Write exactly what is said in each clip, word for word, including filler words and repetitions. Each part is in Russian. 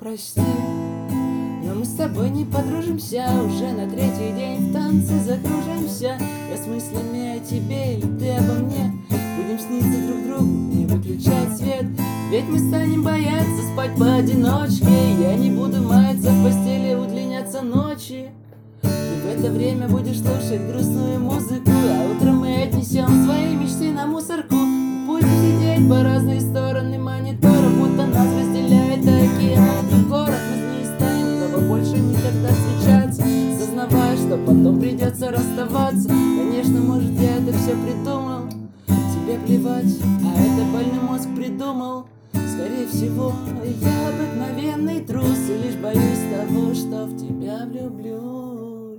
прости, но мы с тобой не подружимся. Уже на третий день в танце закружимся. Я с мыслями о тебе или ты обо мне. Будем сниться друг другу, не выключать свет. Ведь мы станем бояться спать поодиночке. Я не буду маяться в постели, удлиняться ночи. Ты в это время будешь слушать грустную музыку, а утром мы отнесем свои мечты на мусорку. Будем сидеть по разные стороны монитора, будто нас разделяет океан и город. Мы с ней станем, чтобы больше никогда встречаться, сознавая, что потом придется расставаться. Конечно, может, я это все придумал, тебе плевать, а это больной мозг придумал. Скорее всего, я обыкновенный трус и лишь боюсь того, что в тебя влюблюсь.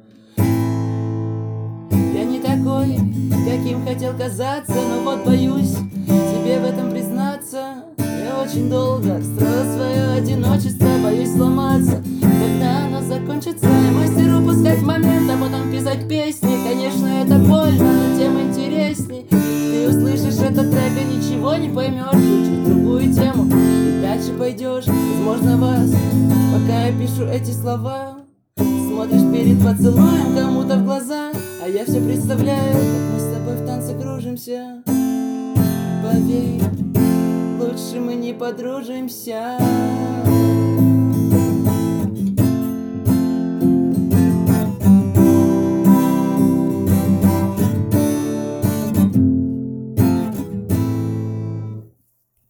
Я не такой, каким хотел казаться, но вот боюсь тебе в этом признаться. Я очень долго строил свое одиночество, боюсь сломаться, когда оно закончится. Я мастер упускать момент, а потом писать песни. Конечно, это больно, но тем интересней. Ты услышишь этот трек и ничего не поймешь. Включишь другую тему и дальше пойдешь. Возможно, вас, пока я пишу эти слова, смотришь перед поцелуем кому-то в глаза, а я все представляю, как мы с тобой в танце кружимся. Поверь, лучше мы не подружимся.